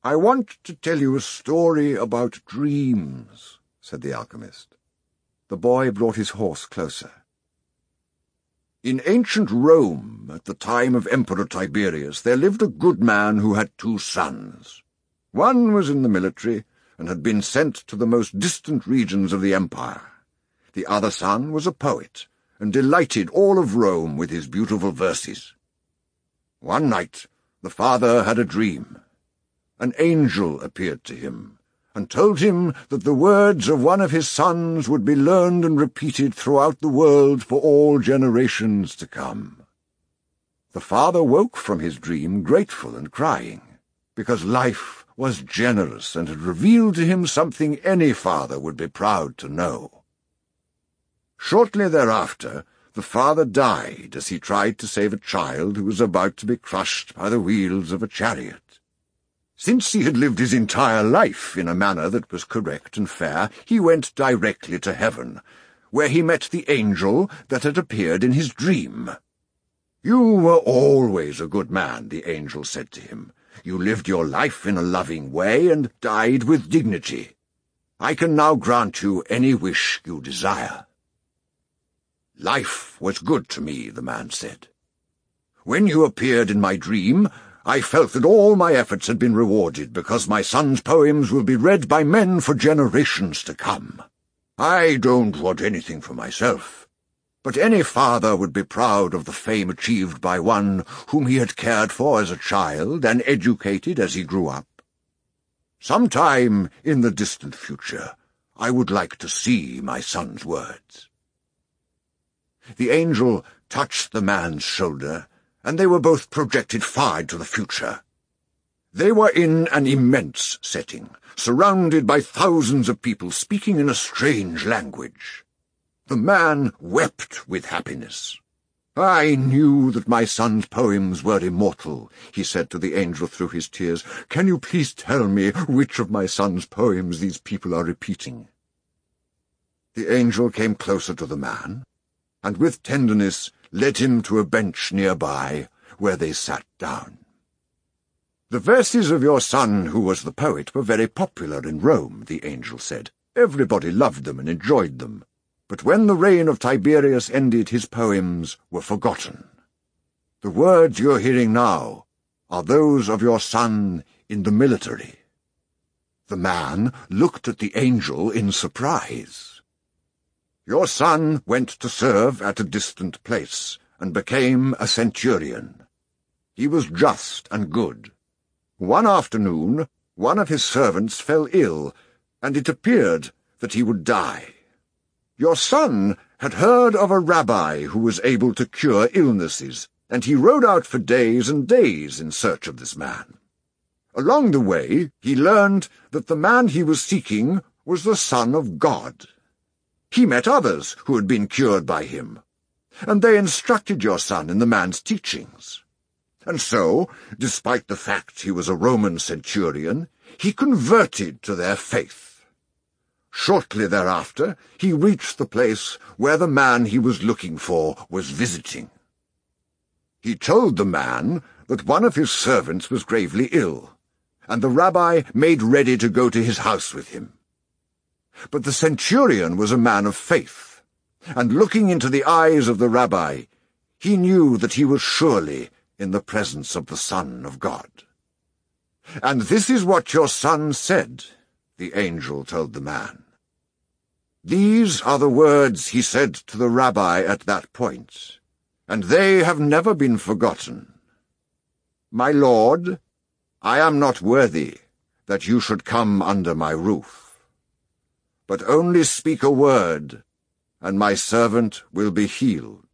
"I want to tell you a story about dreams," said the alchemist. The boy brought his horse closer. "In ancient Rome, at the time of Emperor Tiberius, there lived a good man who had 2 sons. One was in the military, and had been sent to the most distant regions of the empire. The other son was a poet, and delighted all of Rome with his beautiful verses. One night the father had a dream. An angel appeared to him, and told him that the words of one of his sons would be learned and repeated throughout the world for all generations to come. The father woke from his dream grateful and crying, because life was generous and had revealed to him something any father would be proud to know. Shortly thereafter, the father died as he tried to save a child who was about to be crushed by the wheels of a chariot. Since he had lived his entire life in a manner that was correct and fair, he went directly to heaven, where he met the angel that had appeared in his dream. "You were always a good man," the angel said to him. "You lived your life in a loving way and died with dignity. I can now grant you any wish you desire." "Life was good to me," the man said. "When you appeared in my dream, I felt that all my efforts had been rewarded, because my son's poems will be read by men for generations to come. I don't want anything for myself, but any father would be proud of the fame achieved by one whom he had cared for as a child and educated as he grew up. Sometime in the distant future, I would like to see my son's words." The angel touched the man's shoulder, and they were both projected far into the future. They were in an immense setting, surrounded by thousands of people speaking in a strange language. The man wept with happiness. "I knew that my son's poems were immortal," he said to the angel through his tears. "Can you please tell me which of my son's poems these people are repeating?" The angel came closer to the man, and with tenderness led him to a bench nearby, where they sat down. "The verses of your son, who was the poet, were very popular in Rome," the angel said. "Everybody loved them and enjoyed them. But when the reign of Tiberius ended, his poems were forgotten. The words you're hearing now are those of your son in the military." The man looked at the angel in surprise. "Your son went to serve at a distant place, and became a centurion. He was just and good. One afternoon, one of his servants fell ill, and it appeared that he would die. Your son had heard of a rabbi who was able to cure illnesses, and he rode out for days and days in search of this man. Along the way, he learned that the man he was seeking was the Son of God. He met others who had been cured by him, and they instructed your son in the man's teachings. And so, despite the fact he was a Roman centurion, he converted to their faith. Shortly thereafter, he reached the place where the man he was looking for was visiting. He told the man that one of his servants was gravely ill, and the rabbi made ready to go to his house with him. But the centurion was a man of faith, and looking into the eyes of the rabbi, he knew that he was surely in the presence of the Son of God. "And this is what your son said," the angel told the man. "These are the words he said to the rabbi at that point, and they have never been forgotten. 'My Lord, I am not worthy that you should come under my roof. But only speak a word, and my servant will be healed.'"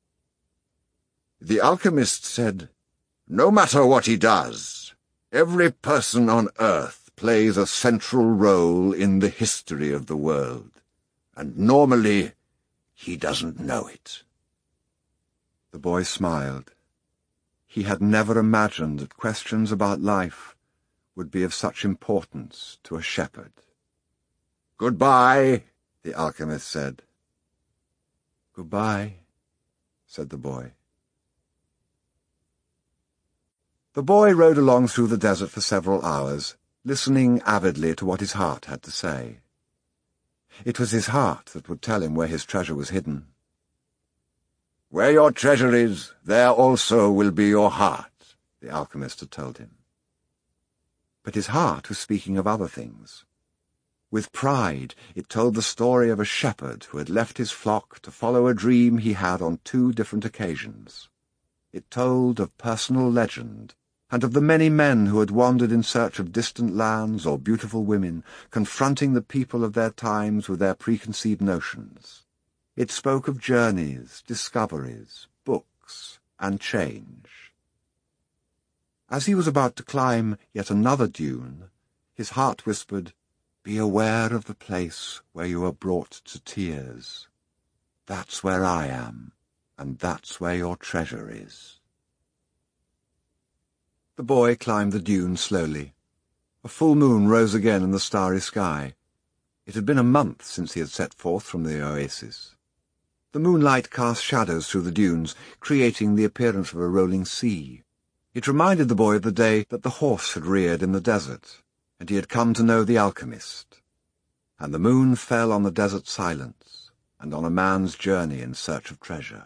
The alchemist said, "No matter what he does, every person on earth plays a central role in the history of the world, and normally he doesn't know it." The boy smiled. He had never imagined that questions about life would be of such importance to a shepherd. "Goodbye," the alchemist said. "Goodbye," said the boy. The boy rode along through the desert for several hours, listening avidly to what his heart had to say. It was his heart that would tell him where his treasure was hidden. "Where your treasure is, there also will be your heart," the alchemist had told him. But his heart was speaking of other things. With pride, it told the story of a shepherd who had left his flock to follow a dream he had on 2 different occasions. It told of personal legend, and of the many men who had wandered in search of distant lands or beautiful women, confronting the people of their times with their preconceived notions. It spoke of journeys, discoveries, books, and change. As he was about to climb yet another dune, his heart whispered, "Be aware of the place where you are brought to tears. That's where I am, and that's where your treasure is." The boy climbed the dune slowly. A full moon rose again in the starry sky. It had been a month since he had set forth from the oasis. The moonlight cast shadows through the dunes, creating the appearance of a rolling sea. It reminded the boy of the day that the horse had reared in the desert, and he had come to know the alchemist. And the moon fell on the desert silence, and on a man's journey in search of treasure.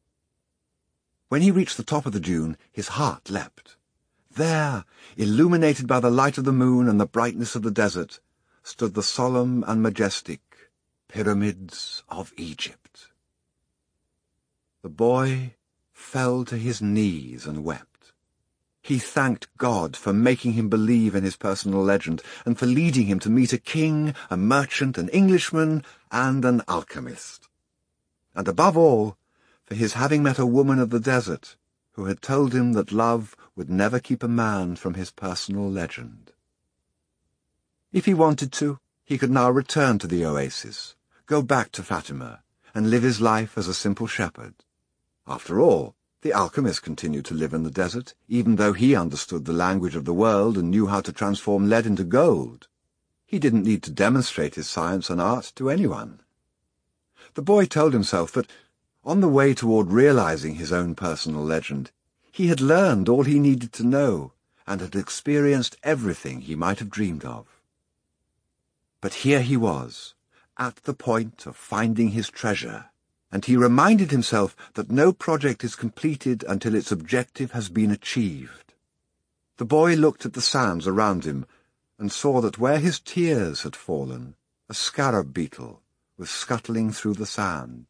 When he reached the top of the dune, his heart leapt. There, illuminated by the light of the moon and the brightness of the desert, stood the solemn and majestic Pyramids of Egypt. The boy fell to his knees and wept. He thanked God for making him believe in his personal legend, and for leading him to meet a king, a merchant, an Englishman, and an alchemist. And above all, for his having met a woman of the desert, who had told him that love would never keep a man from his personal legend. If he wanted to, he could now return to the oasis, go back to Fatima, and live his life as a simple shepherd. After all, the alchemist continued to live in the desert, even though he understood the language of the world and knew how to transform lead into gold. He didn't need to demonstrate his science and art to anyone. The boy told himself that, on the way toward realizing his own personal legend, he had learned all he needed to know and had experienced everything he might have dreamed of. But here he was, at the point of finding his treasure, and he reminded himself that no project is completed until its objective has been achieved. The boy looked at the sands around him and saw that where his tears had fallen, a scarab beetle was scuttling through the sand.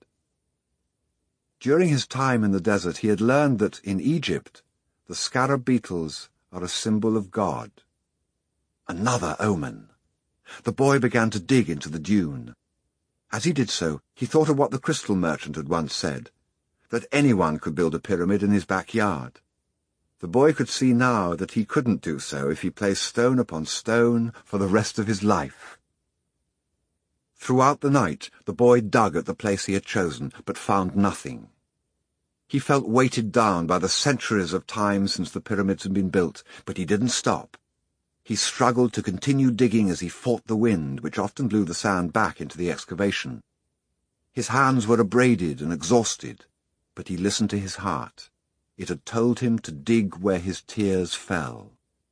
During his time in the desert, he had learned that in Egypt, the scarab beetles are a symbol of God. Another omen. The boy began to dig into the dune. As he did so, he thought of what the crystal merchant had once said, that anyone could build a pyramid in his backyard. The boy could see now that he couldn't do so if he placed stone upon stone for the rest of his life. Throughout the night, the boy dug at the place he had chosen, but found nothing. He felt weighted down by the centuries of time since the pyramids had been built, but he didn't stop. He struggled to continue digging as he fought the wind, which often blew the sand back into the excavation. His hands were abraded and exhausted, but he listened to his heart. It had told him to dig where his tears fell.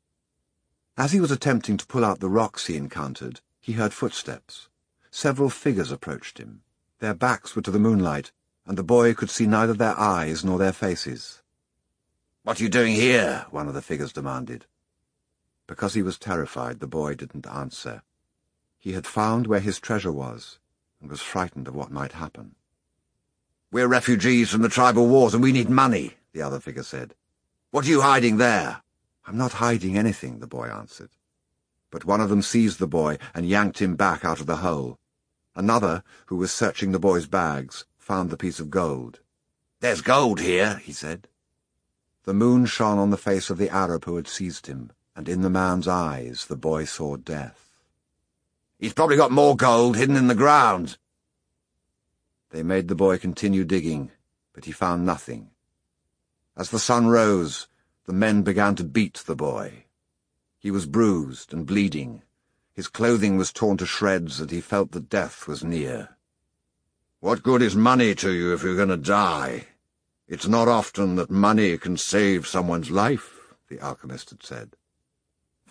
As he was attempting to pull out the rocks he encountered, he heard footsteps. Several figures approached him. Their backs were to the moonlight, and the boy could see neither their eyes nor their faces. "What are you doing here?" one of the figures demanded. Because he was terrified, the boy didn't answer. He had found where his treasure was, and was frightened of what might happen. "We're refugees from the tribal wars, and we need money," the other figure said. "What are you hiding there?" "I'm not hiding anything," the boy answered. But one of them seized the boy and yanked him back out of the hole. Another, who was searching the boy's bags, found the piece of gold. "There's gold here," he said. The moon shone on the face of the Arab who had seized him, and in the man's eyes the boy saw death. "He's probably got more gold hidden in the ground." They made the boy continue digging, but he found nothing. As the sun rose, the men began to beat the boy. He was bruised and bleeding. His clothing was torn to shreds, and he felt that death was near. "What good is money to you if you're going to die? It's not often that money can save someone's life," the alchemist had said.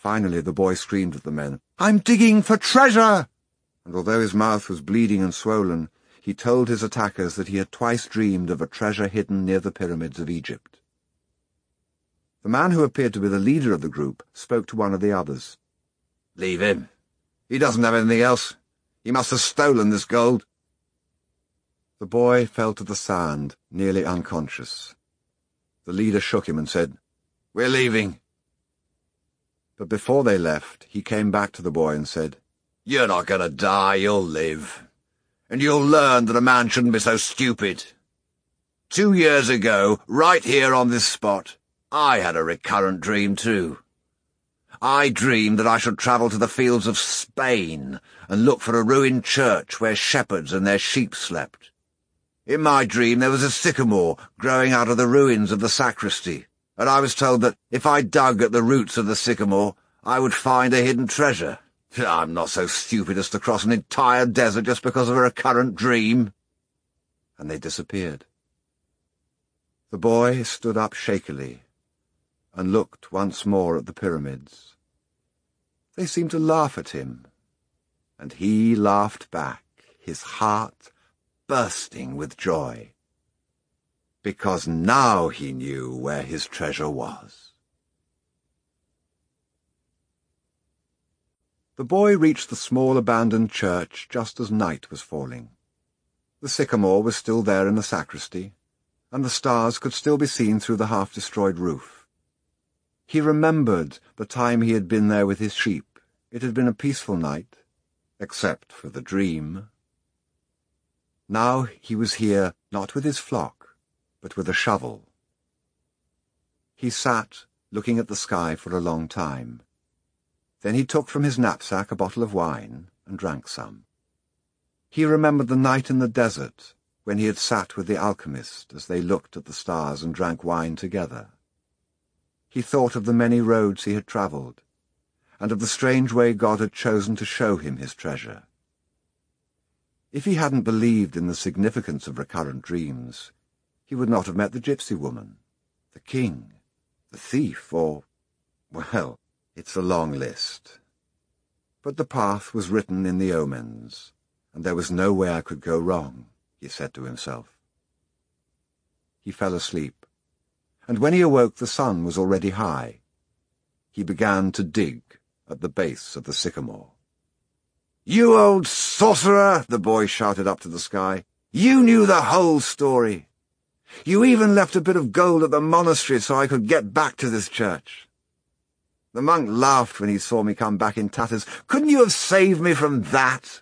Finally the boy screamed at the men, "I'm digging for treasure!" And although his mouth was bleeding and swollen, he told his attackers that he had twice dreamed of a treasure hidden near the pyramids of Egypt. The man who appeared to be the leader of the group spoke to one of the others. "Leave him. He doesn't have anything else. He must have stolen this gold." The boy fell to the sand, nearly unconscious. The leader shook him and said, "We're leaving." But before they left, he came back to the boy and said, "You're not going to die, you'll live. And you'll learn that a man shouldn't be so stupid. 2 years ago, right here on this spot, I had a recurrent dream too. I dreamed that I should travel to the fields of Spain and look for a ruined church where shepherds and their sheep slept. In my dream there was a sycamore growing out of the ruins of the sacristy, and I was told that if I dug at the roots of the sycamore, I would find a hidden treasure. I'm not so stupid as to cross an entire desert just because of a recurrent dream." And they disappeared. The boy stood up shakily and looked once more at the pyramids. They seemed to laugh at him, and he laughed back, his heart bursting with joy, because now he knew where his treasure was. The boy reached the small abandoned church just as night was falling. The sycamore was still there in the sacristy, and the stars could still be seen through the half-destroyed roof. He remembered the time he had been there with his sheep. It had been a peaceful night, except for the dream. Now he was here not with his flock, but with a shovel. He sat, looking at the sky for a long time. Then he took from his knapsack a bottle of wine and drank some. He remembered the night in the desert when he had sat with the alchemist as they looked at the stars and drank wine together. He thought of the many roads he had travelled, and of the strange way God had chosen to show him his treasure. If he hadn't believed in the significance of recurrent dreams, he would not have met the gypsy woman, the king, the thief, or, well, it's a long list. But the path was written in the omens, and there was no way I could go wrong, he said to himself. He fell asleep, and when he awoke the sun was already high. He began to dig at the base of the sycamore. "You old sorcerer!" the boy shouted up to the sky. "You knew the whole story. You even left a bit of gold at the monastery so I could get back to this church. The monk laughed when he saw me come back in tatters. Couldn't you have saved me from that?"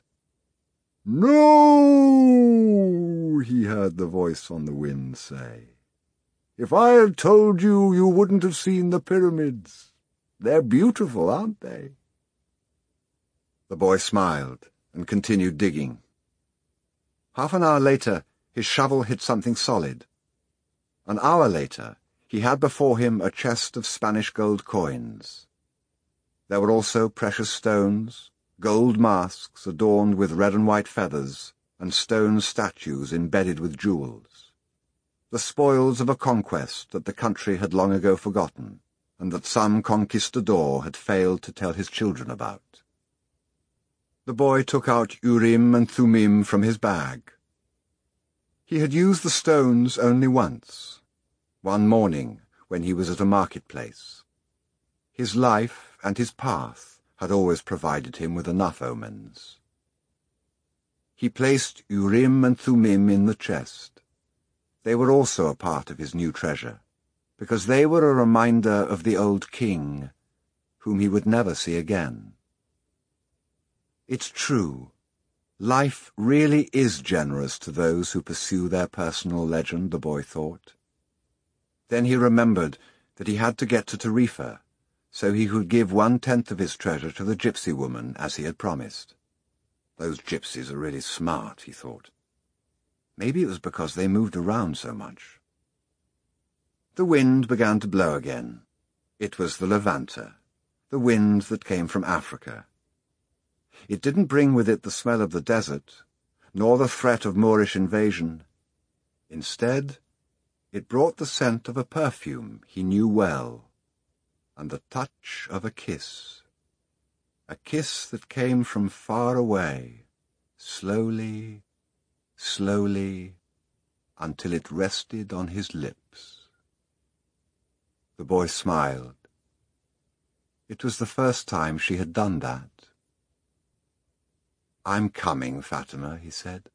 "No," he heard the voice on the wind say. "If I had told you, you wouldn't have seen the pyramids. They're beautiful, aren't they?" The boy smiled and continued digging. Half an hour later, his shovel hit something solid. An hour later, he had before him a chest of Spanish gold coins. There were also precious stones, gold masks adorned with red and white feathers, and stone statues embedded with jewels. The spoils of a conquest that the country had long ago forgotten, and that some conquistador had failed to tell his children about. The boy took out Urim and Thummim from his bag. He had used the stones only once, one morning when he was at a marketplace. His life and his path had always provided him with enough omens. He placed Urim and Thummim in the chest. They were also a part of his new treasure, because they were a reminder of the old king, whom he would never see again. It's true. Life really is generous to those who pursue their personal legend, the boy thought. Then he remembered that he had to get to Tarifa, so he could give 1/10 of his treasure to the gypsy woman, as he had promised. Those gypsies are really smart, he thought. Maybe it was because they moved around so much. The wind began to blow again. It was the Levanta, the wind that came from Africa. It didn't bring with it the smell of the desert, nor the threat of Moorish invasion. Instead, it brought the scent of a perfume he knew well, and the touch of a kiss that came from far away, slowly, slowly, until it rested on his lips. The boy smiled. It was the first time she had done that. "I'm coming, Fatima," he said.